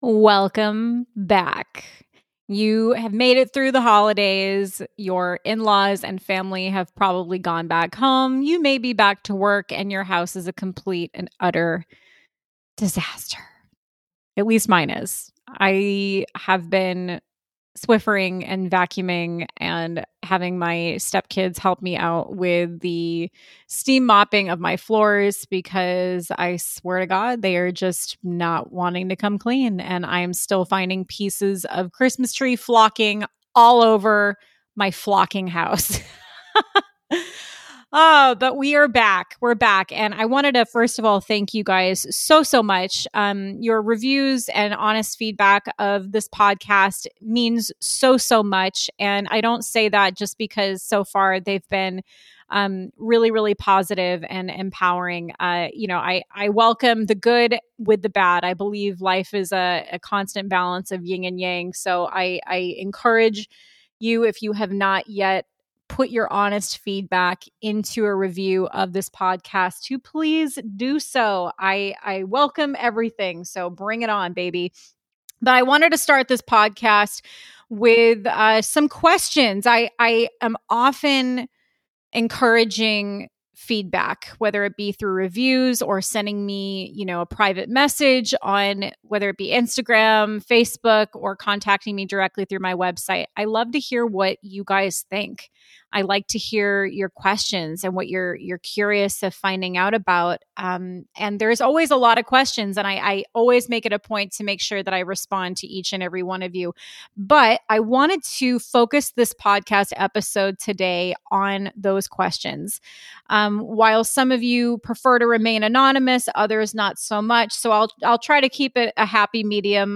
Welcome back. You have made it through the holidays. Your in-laws and family have probably gone back home. You may be back to work and your house is a complete and utter disaster. At least mine is. I have been Swiffering and vacuuming and having my stepkids help me out with the steam mopping of my floors because I swear to God, they are just not wanting to come clean. And I'm still finding pieces of Christmas tree flocking all over my flocking house. Oh, but we are back. We're back. And I wanted to, first of all, thank you guys so much. Your reviews and honest feedback of this podcast means so much. And I don't say that just because so far they've been really positive and empowering. I welcome the good with the bad. I believe life is a constant balance of yin and yang. So I encourage you, if you have not yet put your honest feedback into a review of this podcast, to please do so. I welcome everything. So bring it on, baby. But I wanted to start this podcast with some questions. I am often encouraging feedback, whether it be through reviews or sending me, a private message on whether it be Instagram, Facebook, or contacting me directly through my website. I love to hear what you guys think. I like to hear your questions and what you're curious of finding out about. And there's always a lot of questions, and I always make it a point to make sure that I respond to each and every one of you. But I wanted to focus this podcast episode today on those questions. While some of you prefer to remain anonymous, others not so much. So I'll try to keep it a happy medium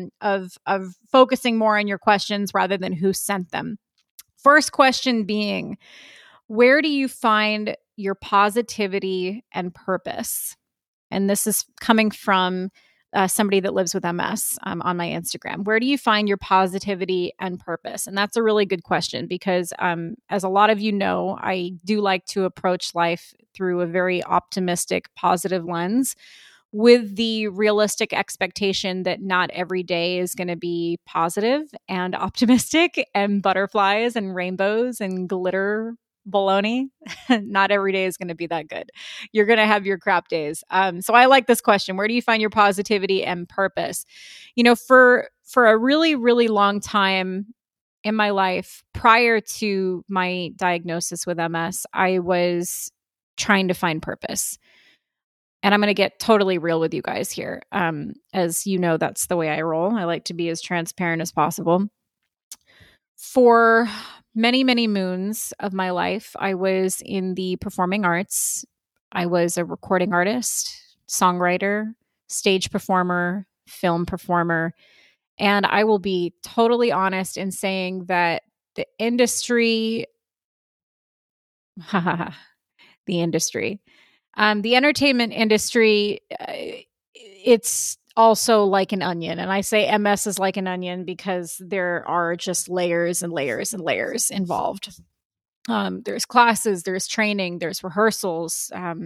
of focusing more on your questions rather than who sent them. First question being, where do you find your positivity and purpose? And this is coming from somebody that lives with MS on my Instagram. Where do you find your positivity and purpose? And that's a really good question because as a lot of you know, I do like to approach life through a very optimistic, positive lens, with the realistic expectation that not every day is going to be positive and optimistic and butterflies and rainbows and glitter baloney. Not every day is going to be that good. You're going to have your crap days. So I like this question. Where do you find your positivity and purpose? For a really long time in my life, prior to my diagnosis with MS, I was trying to find purpose. And I'm going to get totally real with you guys here. As you know, that's the way I roll. I like to be as transparent as possible. For many moons of my life, I was in the performing arts. I was a recording artist, songwriter, stage performer, film performer. And I will be totally honest in saying that the industry, the entertainment industry, it's also like an onion. And I say MS is like an onion because there are just layers and layers and layers involved. There's classes, there's training, there's rehearsals,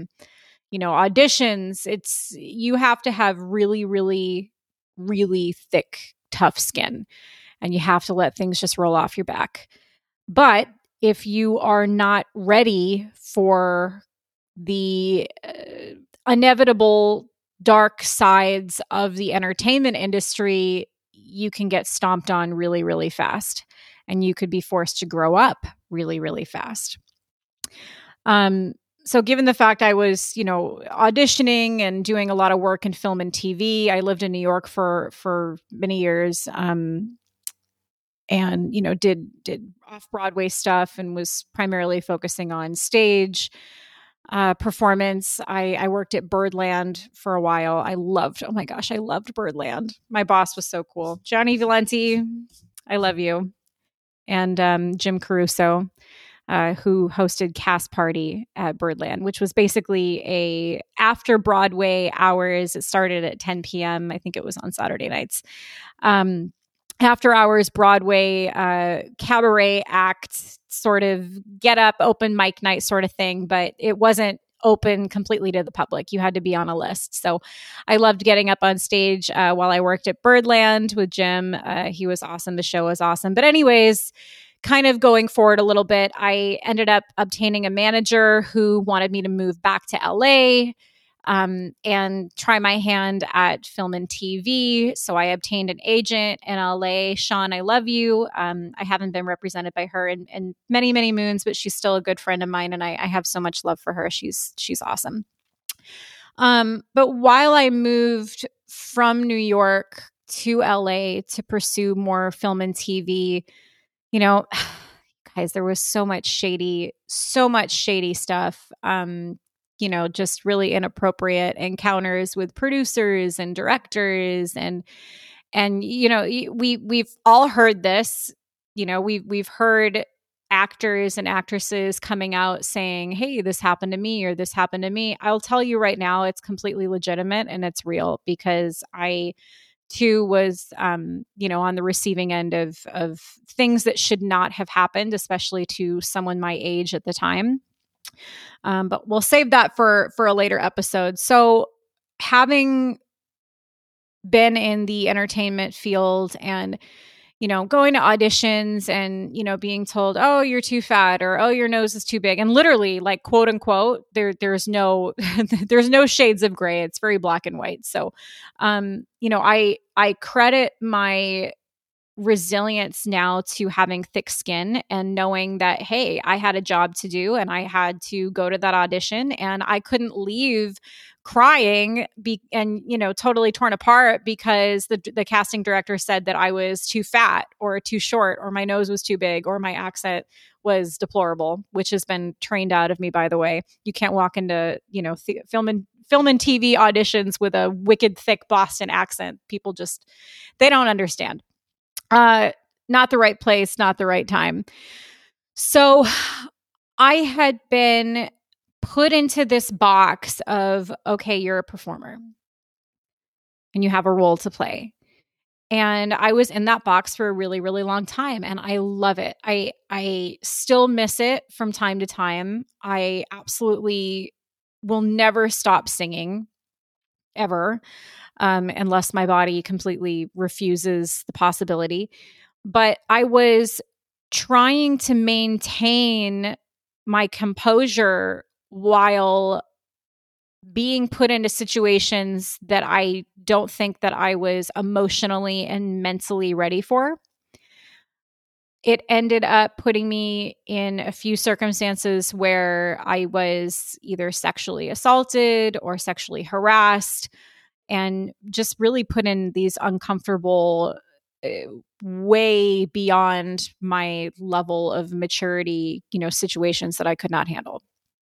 auditions. You have to have really thick, tough skin, and you have to let things just roll off your back. But if you are not ready for the inevitable dark sides of the entertainment industry, you can get stomped on really fast, and you could be forced to grow up really fast. So given the fact I was, auditioning and doing a lot of work in film and TV, I lived in New York for many years, and did off-Broadway stuff and was primarily focusing on stage performance. I worked at Birdland for a while. I loved Birdland. My boss was so cool. Johnny Valenti, I love you. And Jim Caruso, who hosted Cast Party at Birdland, which was basically a after Broadway hours. It started at 10 p.m. I think it was on Saturday nights. After hours Broadway cabaret act, sort of get up open mic night sort of thing, but it wasn't open completely to the public. You had to be on a list. So I loved getting up on stage while I worked at Birdland with Jim. He was awesome. The show was awesome. But anyways, kind of going forward a little bit, I ended up obtaining a manager who wanted me to move back to LA and try my hand at film and TV. So I obtained an agent in LA. Sean, I love you. I haven't been represented by her in many, many moons, but she's still a good friend of mine, and I have so much love for her. She's awesome. But while I moved from New York to LA to pursue more film and TV, guys, there was so much shady stuff. Just really inappropriate encounters with producers and directors and we've all heard this. We've heard actors and actresses coming out saying, "Hey, this happened to me," or "This happened to me." I'll tell you right now, it's completely legitimate and it's real, because I too was on the receiving end of things that should not have happened, especially to someone my age at the time. But we'll save that for a later episode. So having been in the entertainment field and going to auditions and being told, "Oh, you're too fat," or "Oh, your nose is too big," and literally, like, quote unquote, there's no there's no shades of gray. It's very black and white. So I credit my resilience now to having thick skin and knowing that, hey, I had a job to do and I had to go to that audition, and I couldn't leave crying and totally torn apart because the casting director said that I was too fat or too short or my nose was too big or my accent was deplorable, which has been trained out of me, by the way. You can't walk into film and TV auditions with a wicked thick Boston accent. People just, they don't understand. Not the right place, not the right time. So I had been put into this box of, okay, you're a performer and you have a role to play. And I was in that box for a really, really long time, and I love it. I still miss it from time to time. I absolutely will never stop singing, ever, unless my body completely refuses the possibility. But I was trying to maintain my composure while being put into situations that I don't think that I was emotionally and mentally ready for. It ended up putting me in a few circumstances where I was either sexually assaulted or sexually harassed, and just really put in these uncomfortable, way beyond my level of maturity, situations that I could not handle.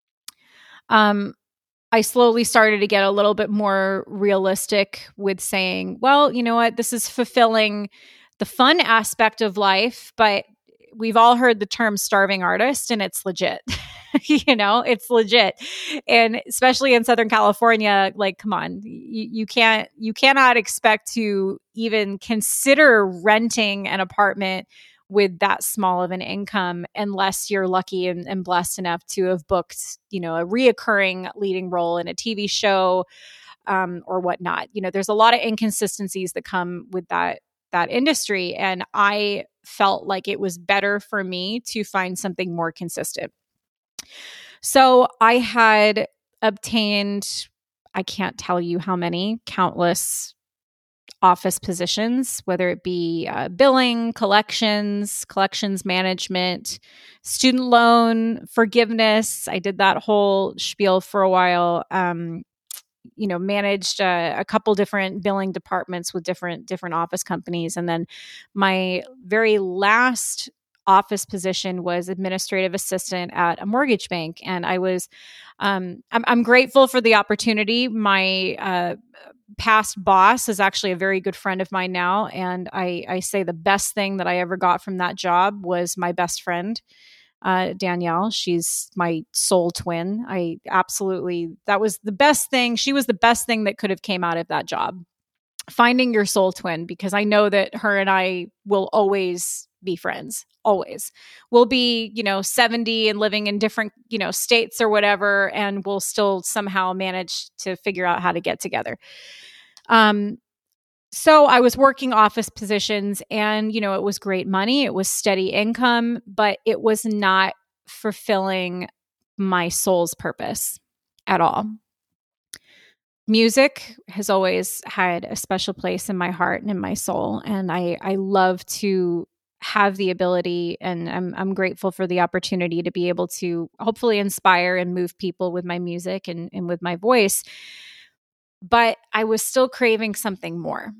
I slowly started to get a little bit more realistic with saying, well, you know what, this is fulfilling the fun aspect of life, but we've all heard the term starving artist, and it's legit. It's legit. And especially in Southern California, like, come on, you cannot expect to even consider renting an apartment with that small of an income unless you're lucky and blessed enough to have booked, a reoccurring leading role in a TV show, or whatnot. There's a lot of inconsistencies that come with that industry. And I felt like it was better for me to find something more consistent. So I had obtained, I can't tell you how many, countless office positions, whether it be billing, collections management, student loan forgiveness. I did that whole spiel for a while. Managed a couple different billing departments with different office companies. And then my very last office position was administrative assistant at a mortgage bank. And I was, I'm grateful for the opportunity. My past boss is actually a very good friend of mine now. And I say the best thing that I ever got from that job was my best friend, Danielle. She's my soul twin. That was the best thing. She was the best thing that could have came out of that job. Finding your soul twin, because I know that her and I will always be friends. always. We'll be, 70 and living in different, states or whatever, and we'll still somehow manage to figure out how to get together. So I was working office positions and, it was great money. It was steady income, but it was not fulfilling my soul's purpose at all. Music has always had a special place in my heart and in my soul. And I love to have the ability, and I'm grateful for the opportunity to be able to hopefully inspire and move people with my music and with my voice. But I was still craving something more.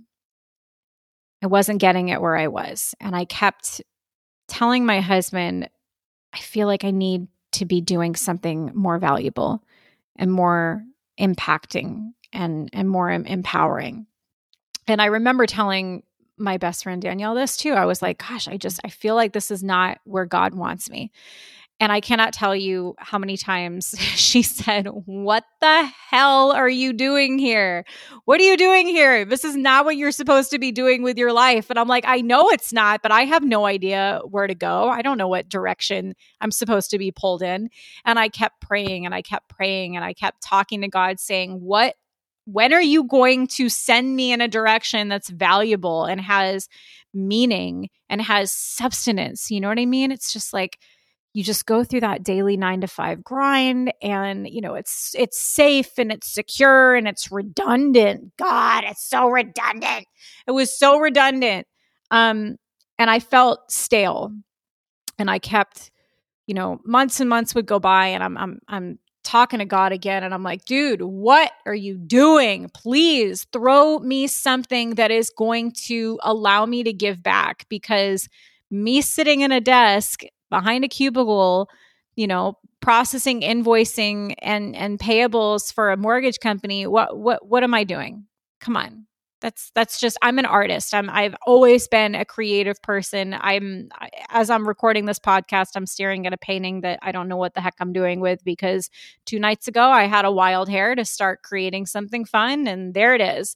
I wasn't getting it where I was. And I kept telling my husband, I feel like I need to be doing something more valuable and more impacting and more empowering. And I remember telling my best friend Danielle this too. I was like, gosh, I feel like this is not where God wants me. And I cannot tell you how many times she said, what the hell are you doing here? What are you doing here? This is not what you're supposed to be doing with your life. And I'm like, I know it's not, but I have no idea where to go. I don't know what direction I'm supposed to be pulled in. And I kept praying and I kept praying and I kept talking to God saying, when are you going to send me in a direction that's valuable and has meaning and has substance? You know what I mean? It's just like, you just go through that daily 9-to-5 grind and, it's safe and it's secure and it's redundant. God, it's so redundant. It was so redundant. And I felt stale and I kept, months and months would go by and I'm talking to God again. And I'm like, dude, what are you doing? Please throw me something that is going to allow me to give back, because me sitting in a desk behind a cubicle, processing invoicing and payables for a mortgage company, what am I doing? Come on. That's just, I'm an artist. I've always been a creative person. As I'm recording this podcast, I'm staring at a painting that I don't know what the heck I'm doing with, because 2 nights ago I had a wild hair to start creating something fun, and there it is.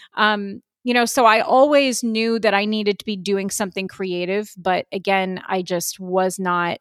So I always knew that I needed to be doing something creative, but again, I just was not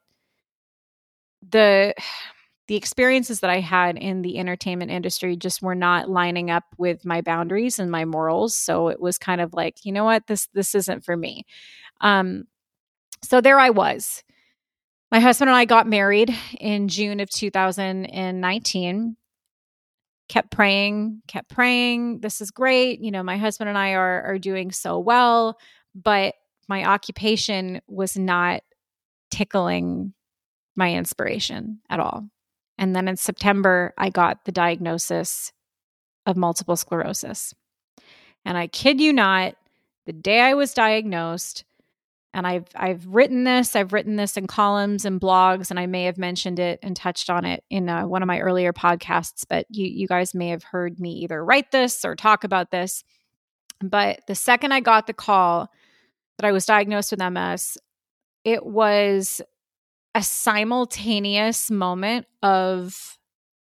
the experiences that I had in the entertainment industry just were not lining up with my boundaries and my morals. So it was kind of like, you know what, this isn't for me. So there I was. My husband and I got married in June of 2019. Kept praying. This is great. My husband and I are doing so well, but my occupation was not tickling my inspiration at all. And then in September, I got the diagnosis of multiple sclerosis. And I kid you not, the day I was diagnosed, and I've written this in columns and blogs, and I may have mentioned it and touched on it in one of my earlier podcasts, but you guys may have heard me either write this or talk about this. But the second I got the call that I was diagnosed with MS, it was a simultaneous moment of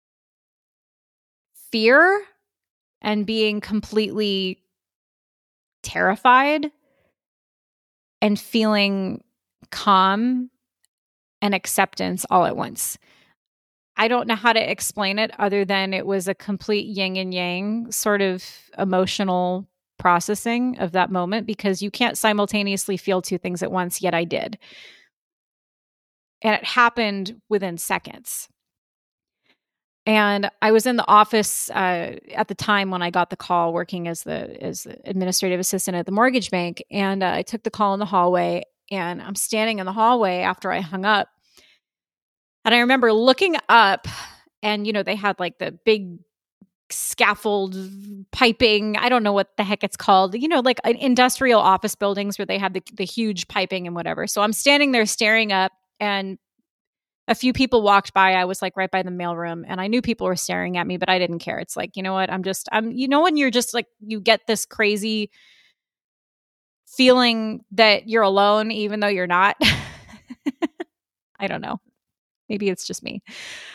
fear and being completely terrified and feeling calm and acceptance all at once. I don't know how to explain it other than it was a complete yin and yang sort of emotional processing of that moment, because you can't simultaneously feel two things at once, yet I did. And it happened within seconds. And I was in the office at the time when I got the call, working as the administrative assistant at the mortgage bank. And I took the call in the hallway, and I'm standing in the hallway after I hung up. And I remember looking up, and, they had like the big scaffold piping. I don't know what the heck it's called, like industrial office buildings where they have the huge piping and whatever. So I'm standing there staring up, and a few people walked by. I was like right by the mailroom, and I knew people were staring at me, but I didn't care. It's like, you know what? I'm when you're just like, you get this crazy feeling that you're alone, even though you're not. I don't know. Maybe it's just me.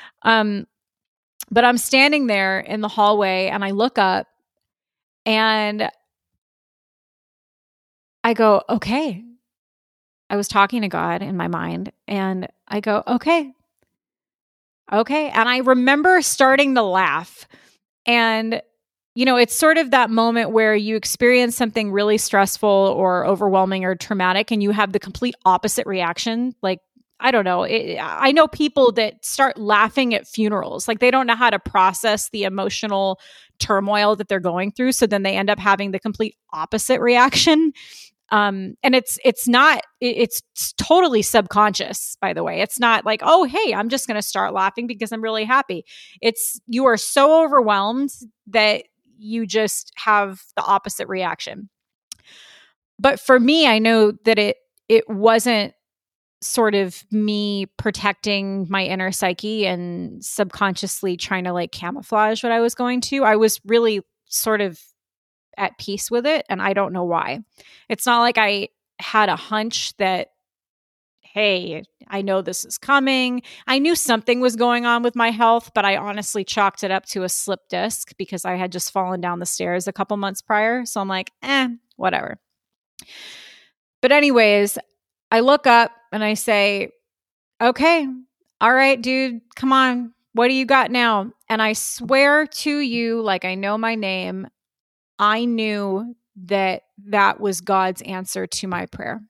But I'm standing there in the hallway, and I look up, and I go, okay, I was talking to God in my mind, and I go, okay. And I remember starting to laugh. And, it's sort of that moment where you experience something really stressful or overwhelming or traumatic, and you have the complete opposite reaction. Like, I don't know. I know people that start laughing at funerals. Like, they don't know how to process the emotional turmoil that they're going through. So then they end up having the complete opposite reaction. And it's totally subconscious, by the way. It's not like, oh, hey, I'm just going to start laughing because I'm really happy. You are so overwhelmed that you just have the opposite reaction. But for me, I know that it wasn't sort of me protecting my inner psyche and subconsciously trying to like camouflage what I was going to. I was really sort of at peace with it, and I don't know why. It's not like I had a hunch that, hey, I know this is coming. I knew something was going on with my health, but I honestly chalked it up to a slip disc because I had just fallen down the stairs a couple months prior. So I'm like, whatever. But anyways, I look up and I say, okay, all right, dude, come on. What do you got now? And I swear to you, like I know my name, I knew that was God's answer to my prayer.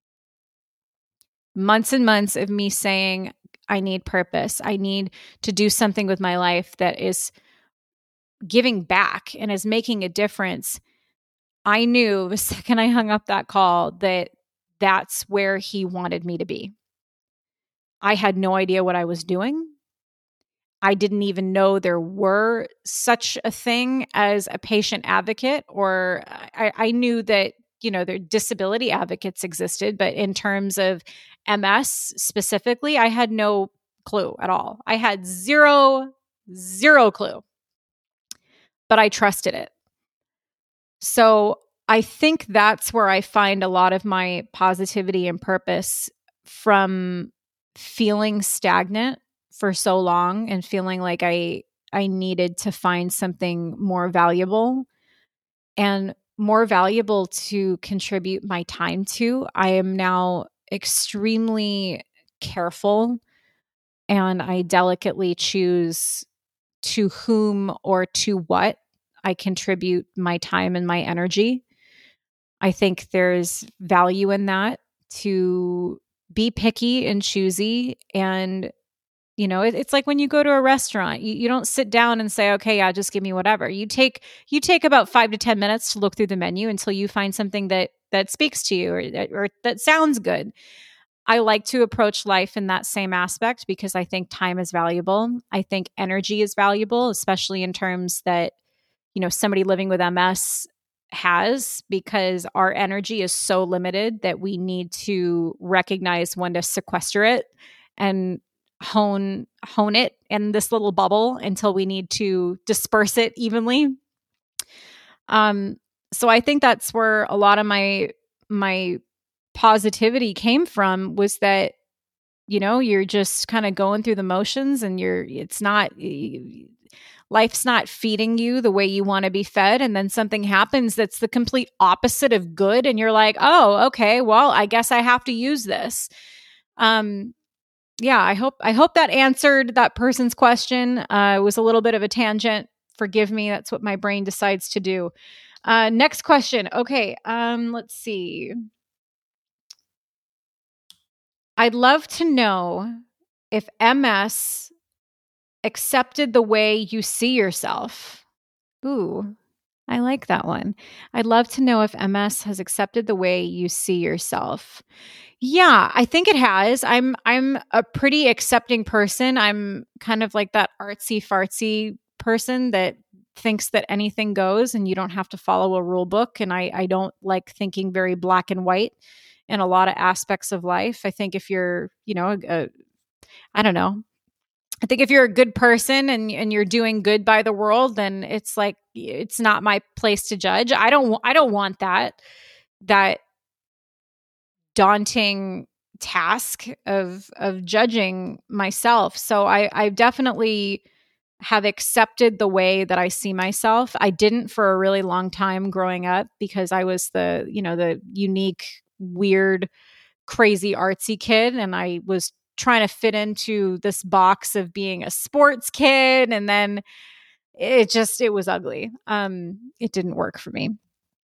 Months and months of me saying, I need purpose. I need to do something with my life that is giving back and is making a difference. I knew the second I hung up that call that that's where he wanted me to be. I had no idea what I was doing. I didn't even know there were such a thing as a patient advocate, or I knew that, their disability advocates existed, but in terms of MS specifically, I had no clue at all. I had zero clue, but I trusted it. So I think that's where I find a lot of my positivity and purpose, from feeling stagnant for so long and feeling like I needed to find something more valuable and more valuable to contribute my time to. I am now extremely careful, and I delicately choose to whom or to what I contribute my time and my energy. I think there's value in that, to be picky and choosy. And it's like when you go to a restaurant, you don't sit down and say, okay, yeah, just give me whatever. You take about 5 to 10 minutes to look through the menu until you find something that speaks to you, or that sounds good. I like to approach life in that same aspect because I think time is valuable. I think energy is valuable, especially in terms that, somebody living with MS has, because our energy is so limited that we need to recognize when to sequester it and hone it in this little bubble until we need to disperse it evenly. So I think that's where a lot of my positivity came from, was that, you're just kind of going through the motions, and life's not feeding you the way you want to be fed. And then something happens that's the complete opposite of good. And you're like, oh, okay, well, I guess I have to use this. Yeah, I hope that answered that person's question. It was a little bit of a tangent. Forgive me. That's what my brain decides to do. Next question. Okay. Let's see. I'd love to know if MS accepted the way you see yourself. Ooh, I like that one. I'd love to know if MS has accepted the way you see yourself. Yeah, I think it has. I'm a pretty accepting person. I'm kind of like that artsy fartsy person that thinks that anything goes and you don't have to follow a rule book. And I don't like thinking very black and white in a lot of aspects of life. I think if you're, I don't know. I think if you're a good person and you're doing good by the world, then it's like, it's not my place to judge. I don't want that daunting task of judging myself. So I definitely have accepted the way that I see myself. I didn't for a really long time growing up because I was the unique, weird crazy artsy kid, and I was trying to fit into this box of being a sports kid, and then it was ugly. It didn't work for me.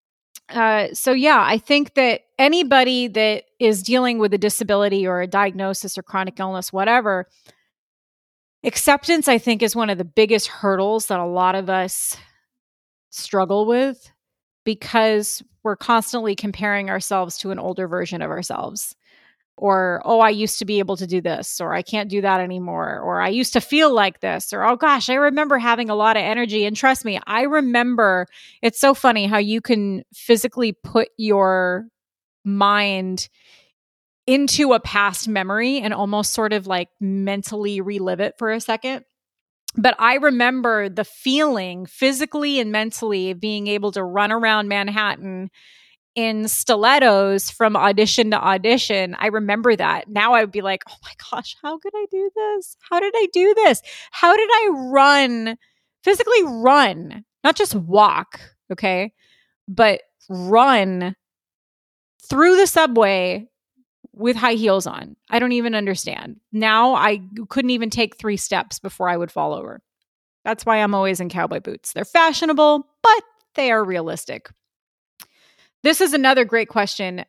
So yeah, I think that anybody that is dealing with a disability or a diagnosis or chronic illness, whatever, acceptance, I think, is one of the biggest hurdles that a lot of us struggle with, because we're constantly comparing ourselves to an older version of ourselves. Or, oh, I used to be able to do this, or I can't do that anymore, or I used to feel like this, or, oh gosh, I remember having a lot of energy. And trust me, I remember, it's so funny how you can physically put your mind into a past memory and almost sort of like mentally relive it for a second. But I remember the feeling physically and mentally of being able to run around Manhattan in stilettos from audition to audition. I remember that. Now I would be like, oh my gosh, how could I do this? How did I do this? How did I physically run, not just walk, okay, but run through the subway with high heels on? I don't even understand. Now I couldn't even take 3 steps before I would fall over. That's why I'm always in cowboy boots. They're fashionable, but they are realistic. This is another great question.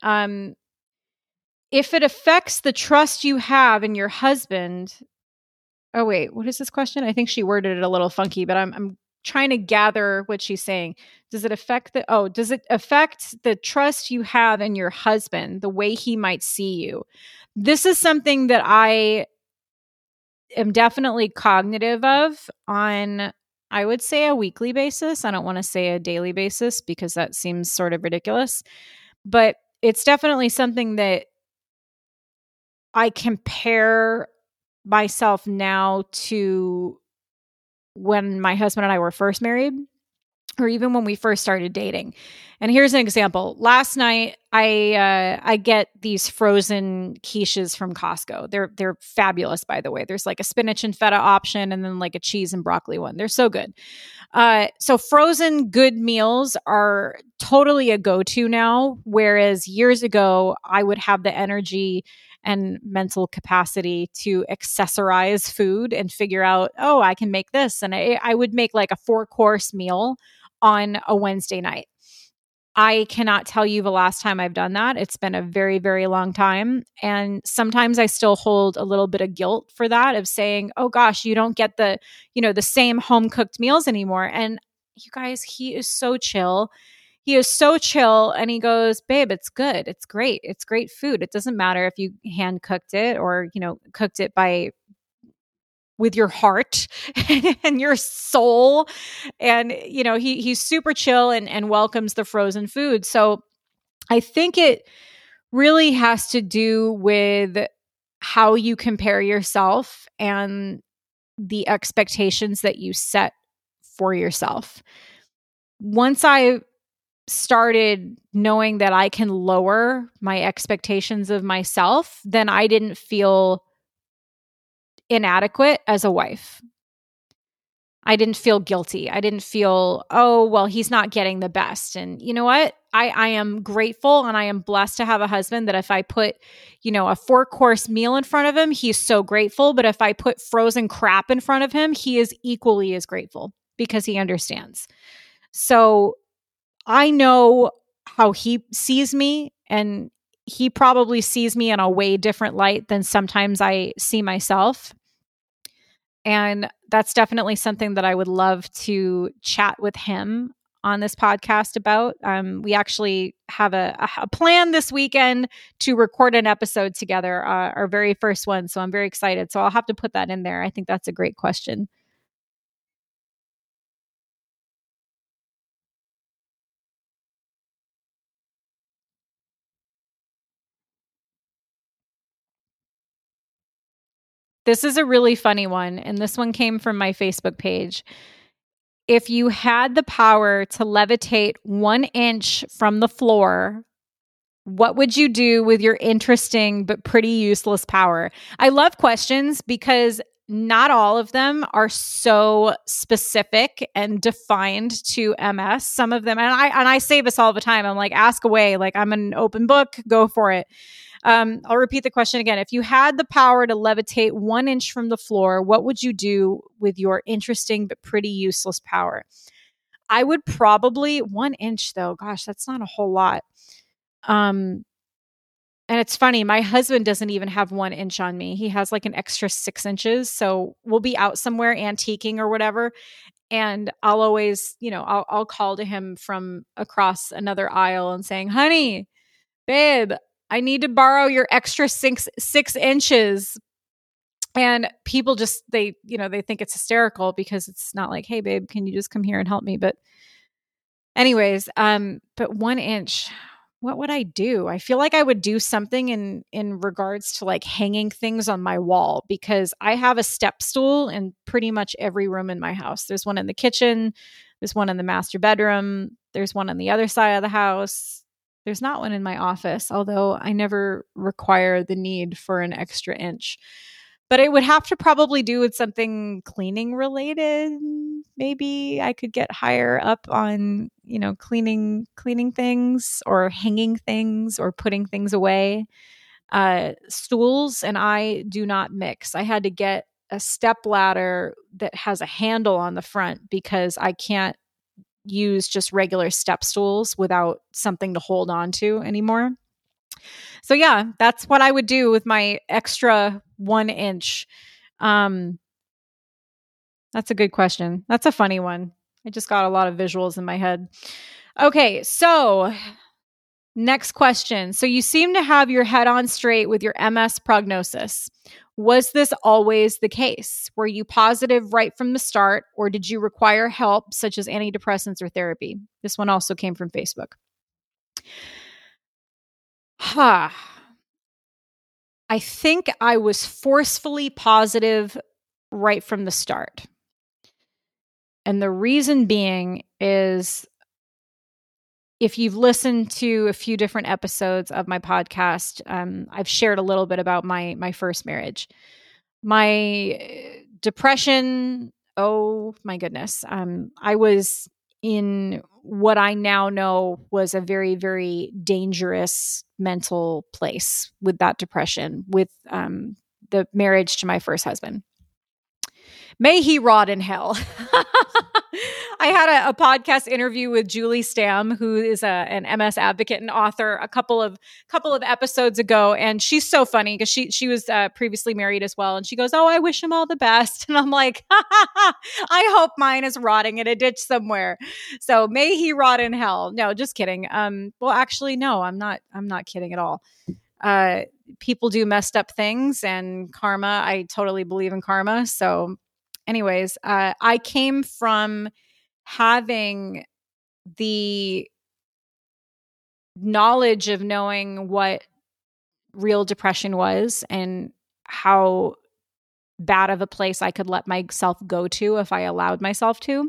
If it affects the trust you have in your husband, oh wait, what is this question? I think she worded it a little funky, but I'm trying to gather what she's saying. Does it affect the trust you have in your husband, the way he might see you? This is something that I am definitely cognitive of on, I would say, a weekly basis. I don't want to say a daily basis because that seems sort of ridiculous, but it's definitely something that I compare myself now to when my husband and I were first married, or even when we first started dating. And here's an example. Last night, I get these frozen quiches from Costco. They're fabulous, by the way. There's like a spinach and feta option, and then like a cheese and broccoli one. They're so good. So frozen good meals are totally a go-to now, whereas years ago, I would have the energy and mental capacity to accessorize food and figure out, oh, I can make this. And I would make like a 4-course meal on a Wednesday night. I cannot tell you the last time I've done that. It's been a very, very long time. And sometimes I still hold a little bit of guilt for that, of saying, oh gosh, you don't get the same home cooked meals anymore. And you guys, he is so chill. He is so chill. And he goes, babe, it's good. It's great. It's great food. It doesn't matter if you hand cooked it or, cooked it with your heart and your soul. And, he's super chill and welcomes the frozen food. So I think it really has to do with how you compare yourself and the expectations that you set for yourself. Once I started knowing that I can lower my expectations of myself, then I didn't feel inadequate as a wife. I didn't feel guilty. I didn't feel, oh, well, he's not getting the best. And you know what? I am grateful and I am blessed to have a husband that if I put, a 4-course meal in front of him, he's so grateful. But if I put frozen crap in front of him, he is equally as grateful because he understands. So I know how he sees me, and he probably sees me in a way different light than sometimes I see myself. And that's definitely something that I would love to chat with him on this podcast about. We actually have a plan this weekend to record an episode together, our very first one. So I'm very excited. So I'll have to put that in there. I think that's a great question. This is a really funny one, and this one came from my Facebook page. If you had the power to levitate 1 inch from the floor, what would you do with your interesting but pretty useless power? I love questions because not all of them are so specific and defined to MS. Some of them, and I say this all the time, I'm like, ask away. Like, I'm an open book, go for it. I'll repeat the question again. If you had the power to levitate 1 inch from the floor, what would you do with your interesting but pretty useless power? I would probably 1 inch though. Gosh, that's not a whole lot. And it's funny, my husband doesn't even have 1 inch on me. He has like an extra 6 inches. So we'll be out somewhere antiquing or whatever. And I'll always, I'll call to him from across another aisle and saying, honey, babe, I need to borrow your extra 6 inches. And people just, they think it's hysterical because it's not like, hey, babe, can you just come here and help me? But anyways, but 1 inch, what would I do? I feel like I would do something in regards to like hanging things on my wall, because I have a step stool in pretty much every room in my house. There's one in the kitchen. There's one in the master bedroom. There's one on the other side of the house. There's not one in my office, although I never require the need for an extra inch. But it would have to probably do with something cleaning related. Maybe I could get higher up on, cleaning things or hanging things or putting things away. Stools and I do not mix. I had to get a step ladder that has a handle on the front because I can't use just regular step stools without something to hold on to anymore. So yeah, that's what I would do with my extra 1 inch. That's a good question. That's a funny one. I just got a lot of visuals in my head. Okay, so next question. So you seem to have your head on straight with your MS prognosis. Was this always the case? Were you positive right from the start, or did you require help such as antidepressants or therapy? This one also came from Facebook. I think I was forcefully positive right from the start. And the reason being is, if you've listened to a few different episodes of my podcast, I've shared a little bit about my first marriage. My depression, oh my goodness. I was in what I now know was a very, very dangerous mental place with that depression, with the marriage to my first husband. May he rot in hell. I had a podcast interview with Julie Stamm, who is an MS advocate and author, a couple of episodes ago, and she's so funny because she was previously married as well, and she goes, "Oh, I wish him all the best," and I'm like, I hope mine is rotting in a ditch somewhere. So may he rot in hell. No, just kidding. Well, actually, no, I'm not kidding at all. People do messed up things, and karma. I totally believe in karma. So anyways, I came from having the knowledge of knowing what real depression was and how bad of a place I could let myself go to if I allowed myself to.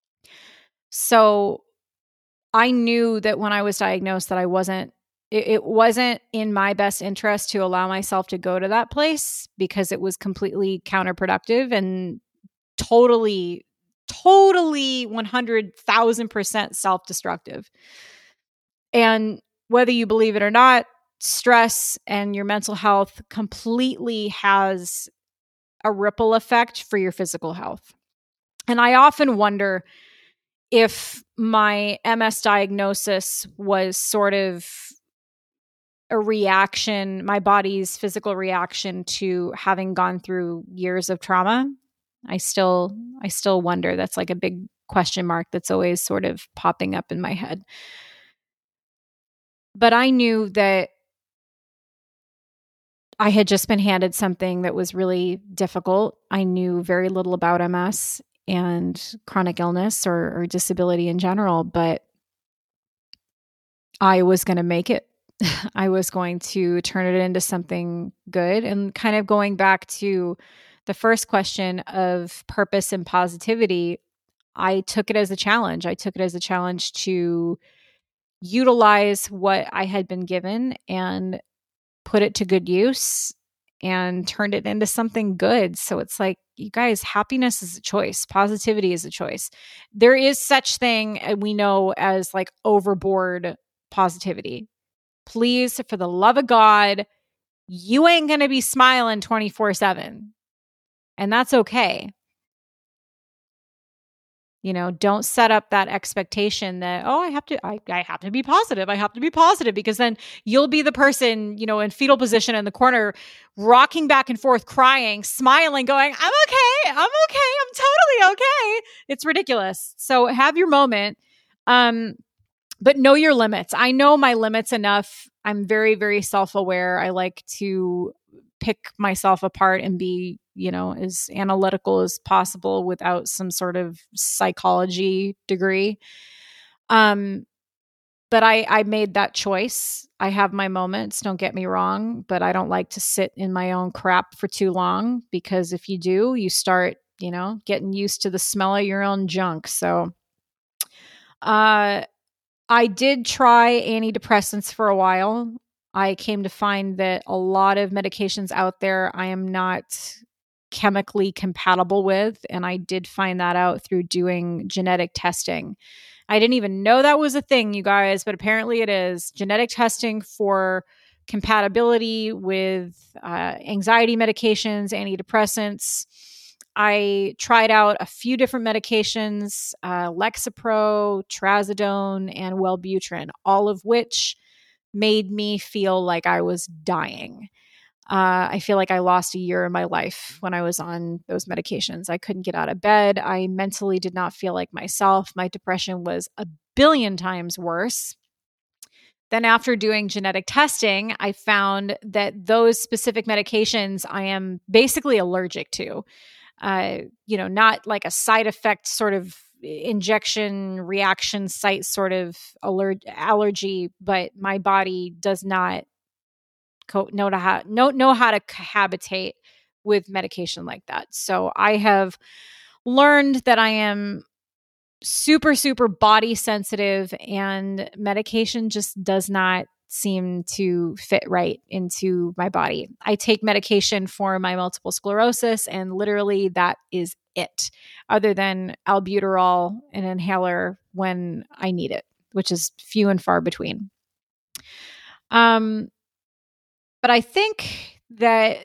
So I knew that when I was diagnosed that it wasn't in my best interest to allow myself to go to that place, because it was completely counterproductive and totally 100,000% self-destructive. And whether you believe it or not, stress and your mental health completely has a ripple effect for your physical health. And I often wonder if my MS diagnosis was sort of a reaction, my body's physical reaction to having gone through years of trauma. I still wonder. That's like a big question mark that's always sort of popping up in my head. But I knew that I had just been handed something that was really difficult. I knew very little about MS and chronic illness or disability in general, but I was going to make it. I was going to turn it into something good. And kind of going back to the first question of purpose and positivity, I took it as a challenge. I took it as a challenge to utilize what I had been given and put it to good use and turned it into something good. So it's like, you guys, happiness is a choice. Positivity is a choice. There is such thing, we know, as like overboard positivity. Please, for the love of God, you ain't going to be smiling 24/7. And that's okay. Don't set up that expectation that, oh, I have to be positive. I have to be positive, because then you'll be the person, in fetal position in the corner, rocking back and forth, crying, smiling, going, I'm okay. I'm okay. I'm totally okay. It's ridiculous. So have your moment. But know your limits. I know my limits enough. I'm very, very self-aware. I like to pick myself apart and be, as analytical as possible without some sort of psychology degree. But I made that choice. I have my moments, don't get me wrong, but I don't like to sit in my own crap for too long, because if you do, you start, getting used to the smell of your own junk. So, I did try antidepressants for a while. I came to find that a lot of medications out there I am not chemically compatible with, and I did find that out through doing genetic testing. I didn't even know that was a thing, you guys, but apparently it is. Genetic testing for compatibility with anxiety medications, antidepressants. I tried out a few different medications, Lexapro, Trazodone, and Wellbutrin, all of which made me feel like I was dying. I feel like I lost a year of my life when I was on those medications. I couldn't get out of bed. I mentally did not feel like myself. My depression was a billion times worse. Then, after doing genetic testing, I found that those specific medications I am basically allergic to. Not like a side effect sort of injection reaction site sort of allergy, but my body does not know how to cohabitate with medication like that. So I have learned that I am super, super body sensitive, and medication just does not seem to fit right into my body. I take medication for my multiple sclerosis, and literally that is it, other than albuterol, an inhaler when I need it, which is few and far between. But I think that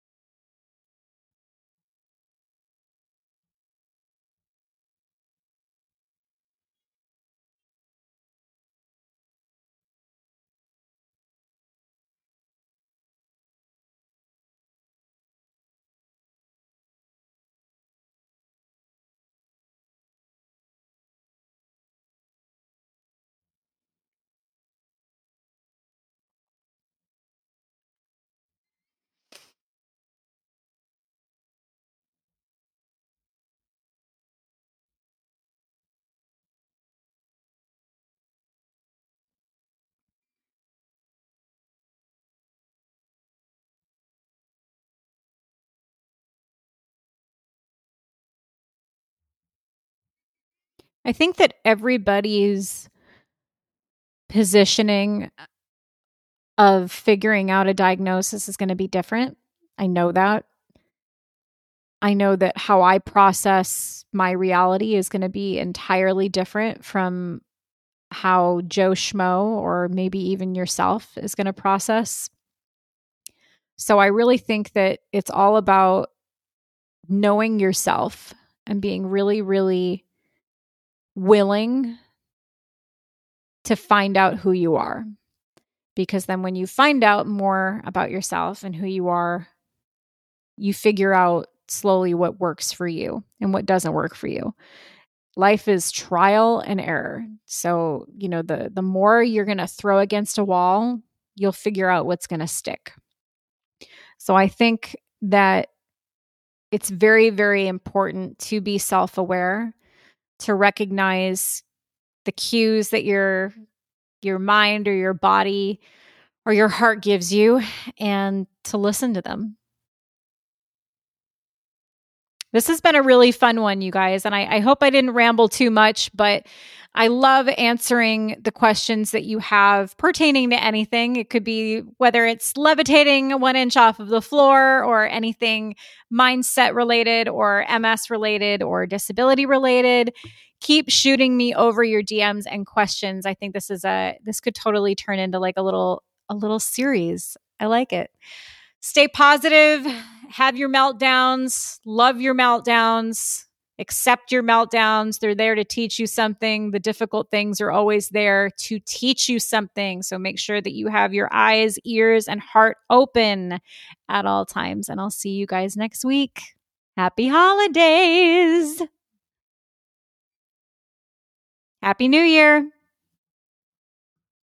everybody's positioning of figuring out a diagnosis is going to be different. I know that. I know that how I process my reality is going to be entirely different from how Joe Schmo, or maybe even yourself, is going to process. So I really think that it's all about knowing yourself and being really, really willing to find out who you are. Because then when you find out more about yourself and who you are, you figure out slowly what works for you and what doesn't work for you. Life is trial and error. So, the more you're going to throw against a wall, you'll figure out what's going to stick. So I think that it's very, very important to be self-aware, to recognize the cues that your mind or your body or your heart gives you, and to listen to them. This has been a really fun one, you guys. And I hope I didn't ramble too much, but I love answering the questions that you have pertaining to anything. It could be whether it's levitating 1 inch off of the floor or anything mindset related or MS related or disability related. Keep shooting me over your DMs and questions. I think this could totally turn into like a little series. I like it. Stay positive, have your meltdowns, love your meltdowns, accept your meltdowns. They're there to teach you something. The difficult things are always there to teach you something. So make sure that you have your eyes, ears, and heart open at all times. And I'll see you guys next week. Happy holidays. Happy New Year.